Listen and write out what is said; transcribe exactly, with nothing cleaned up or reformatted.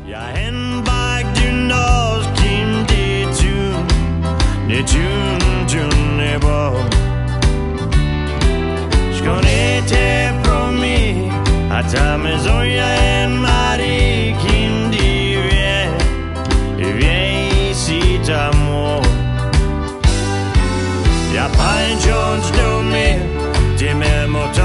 Jag hen bak du nos kim de tun ne tun tun ne bo Skone te promi atame zoya en mari kim di vie vie si t'amo Ja pain Jones do me de me mot